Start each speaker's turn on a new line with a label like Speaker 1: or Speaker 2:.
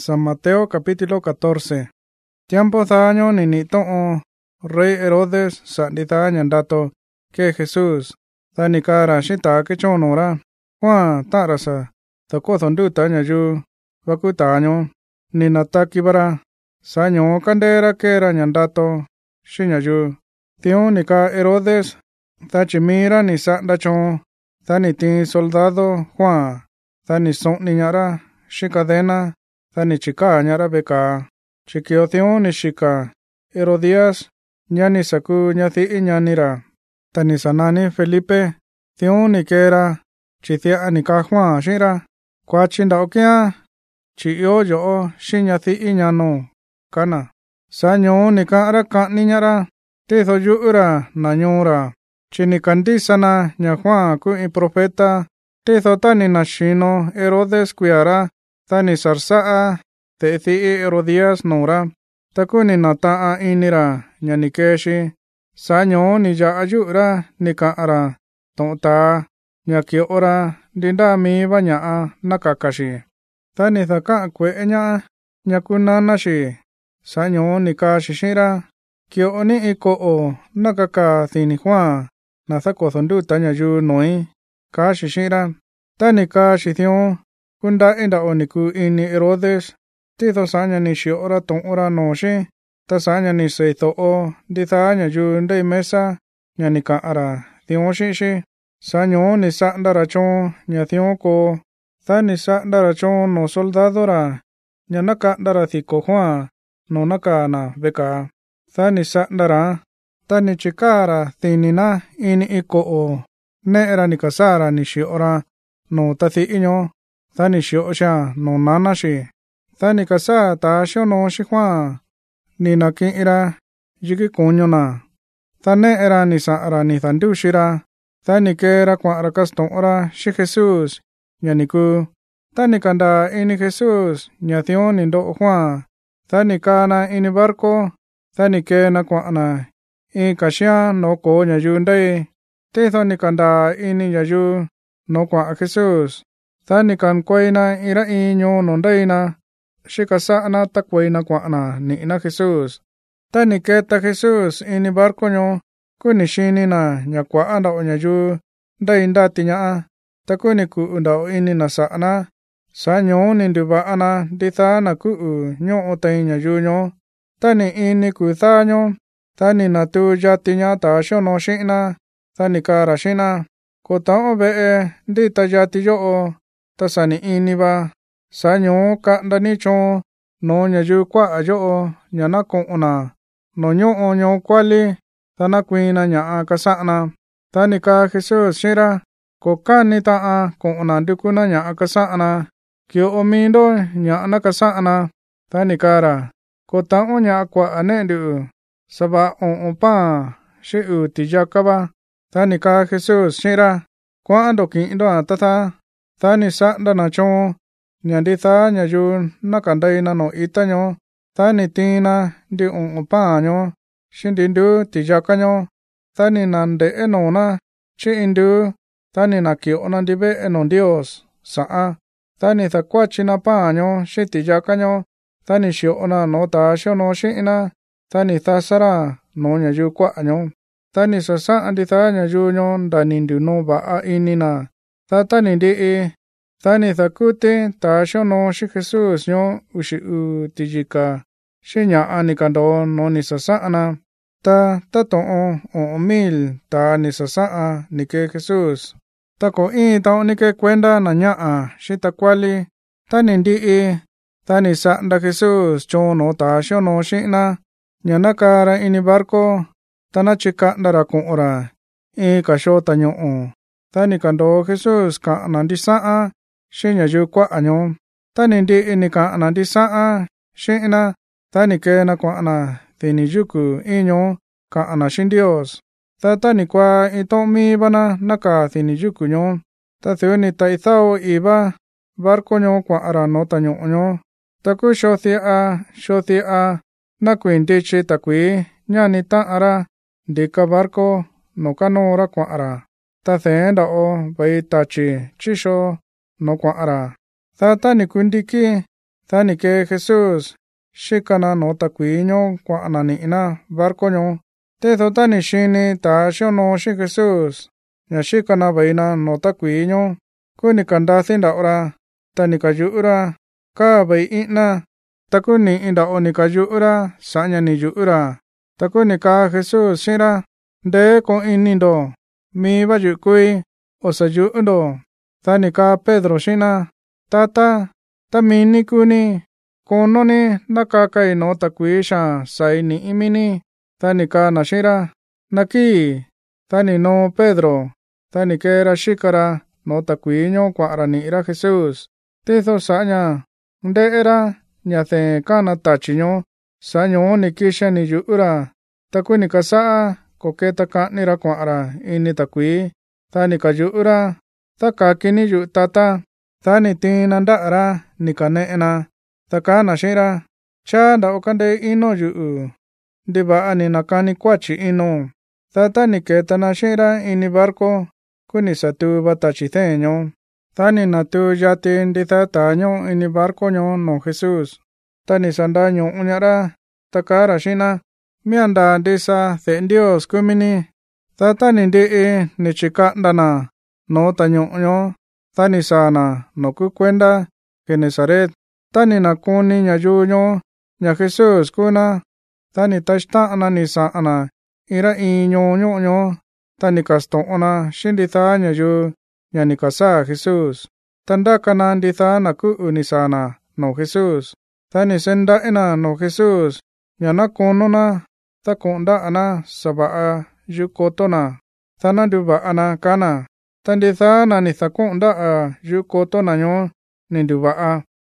Speaker 1: San Mateo capítulo 14. Tiempo daño ni nito'o Rey Herodes sa'ndita ñandato que Jesús dani cara shita que chonora Juan tarasa tako nduta ñayu vakutaño ni natakibara saño candera que era ñandato shiñayu tion ni ka Herodes tachimira ni sa'nda chon dani tin soldado Juan dani son ni ñara shikadena dani chika ñara beka chikio tion ni shika Herodías ñani saku ñathi ñanira tani sanani Felipe tion ni kera chithia ni ka Juan shira kuachinda okia chiyo yo shiñathi ñano kana saño ni ka ara kani ñara tizo yuura nañura chini kandisana ña Juan ku i profeta tizo tani nashino Herodes kuiara tani sarsaa te thi Herodías nora takuni nata'a inira ñani keshi saño ni ya ayura ni ka'ara tonta ña kiora dinda mi baña'a nakakashi tani thaka kue'eña ña kunana shi saño ni ka shishira kio ni iko'o nakaka thini Juan na thako nduta ñayu noi ka shishira tani ka shithion kunda inda oniku ini Herodes tizo saña ni shiora ton'ora noshi ta saña ni seitho'o ditha ñayu ndei mesa ña ni ka'ara thion shishi saño ni sa'ndara chon ña thion ko tha ni sa'ndara chon no soldadora ña naka'ndara thiko Juan no nakana beka tha ni sa'ndara ta ni chikara thinina ini iko'o ne'era ni kasara ni shiora no ta thi'ño tha ni shi'osha no nanashi tha ni kasa ta shono shi Juan ni naki'ira yiki kuñona tha ne'era ni sa'ra ni thandushira tha ni kera kua'ra kaston'ora shi Jesús ña niku tha ni kanda ini Jesús ña thion ni ndo'o Juan tha ni kana ini barko tha ni kena kua'na i kaxia no ko ñayu ndei titho ni kanda ini ñayu no kua'a Jesús tha ni kan kueina ira iño no ndeina shikasa'na ta kueina kua'na ni'na Jesús ta ni keta Jesús ini barko ño kuni shinina ña kua'a nda'o ñayu ndei ndati ña'a ta kuni ku'u nda'o ini na sa'na saño ni nduva'ana ditha na ku'u ño'o tai ñayu ño ta ni ini kutha ño ta ni natu yati ña ta xono xi'na ta ni kara xina ko ta'o ve'e ndita yati yo'o ta sani ini va saño ka'nda ni chon no ñayu kua'a yo'o ña nako'ona no ño'o ño kuali ta nakuina ña'a kasa'na ta ni ka Jesús xira ko kani ta'a ko'ona ndukuna ña'a kasa'na kio mindo ña'a nakasa'na ta ni kara ko ta'o ña'a kua'a ne'ndu sava o'on pan xi'u tiyakava ta ni ka Jesús xira kua'ndo ki'ndo ta ni sa'ndana chon ña nditha ñayu nakandeina no itaño ta ni tina ndi o'on pan ño xi ndindu tiyakaño ta ni nande'e nona chi'indu ta ni naki'ona ndive'e no Dios sa'a ta ni thakuachina pan ño xi tiyakaño ta ni xi'ona no ta xono xi'na ta ni thasara no ñayu kua'a ño ta ni sasa'a nditha ñayu ño nda ni nduno va'a inina ta ni ndi'i ta ni thakuti ta xono xi Jesús ño uxi'u tiyika xi ña'a ni kando no ni sasa'ana ta to'on 5,000 ta ni sasa'a ni ke Jesús ta ko in ta'o ni ke kuenda na ña'a xi takuali ta ni ndi'i ta ni sa'nda Jesús chon no ta xono xi'na ña nakara ini barko ta nachika'ndara ku'ura i kaxo taño'o ta ni kando Jesús ka'na ndisa'a xi ñayu kua'a ño ta ni ndi'i ni ka'na ndisa'a xi'na ta ni kena kua'na thini yuku iño ka'na xi Dios ta ni kua ito'o mi vana naka thini yuku ño ta thiu ni ta ithao iva barko ño kua'ra no taño'o ño ta ku xothi'a nakui ndichi takui ñani ta'ara ndika barko no kanora kua'ra ta thee nda'o vai tachi chixo no kua'ra ta ni kundiki ta ni ke Jesús xikana no ta quý ño quả na nị na barco ño te tho ta ni xini ta xio no xi Jesús nhà xikana vậy na no ta quý ño ku ni kanda thin đạo ra ta ni ka yu ra ka vậy ina ta ku ni đạo ni ka yu ra sa nhà ni yu ra ta ku ni ka Jesús xi ra de con ini do mi ba yu kui o sa yu do ta ni ka Pedro xi na tata ta mi ni ku ni kono ni nakakai no ta quý sha sai ni imini ta ni ka na xi ra na ki ta ni no Pedro ta ni ke ra xikara no ta quý ño quả ra ni ra Jesús te tho sa nya de ra nya the ka na ta chi ño sa ño ni ki sha ni yu ra ta ku ni ka sa ko ke ta ka ni ra quả ra ini ta quý ta ni ka yu ra ta ka ki ni yu tata ta ni tin na da ra ni ka ne na ta ka na shi ra cha da o kan de ino yu de ba ani na ka ni kwa chi ino ta ni ke ta na shi ra ini barco ku ni sa tu ba ta chi the ño ta ni na tu ya tin de ta ño ini barco ño no Jesús ta ni sanda ño unya ra ta ka ra shi na mi anda de sa the Dios ku mini ta ni de ni chika ndana no ta ño ta ni sa na no ku cuenta Genesaret ta ni na ku ni nya yu ño nya Jesús ku na ta ni ta sta na ni sa na ira i ño ta ni ka sto na shindi ta nya yu nya ni ka sa Jesús tanda kana ndi ta na ku ni sa na no Jesús ta ni senda ina no Jesús nya na kono na ta konda ana saba yu kotona ta na du ba ana kana ta ndi ta na ni ta konda yu kotona ño ni du ba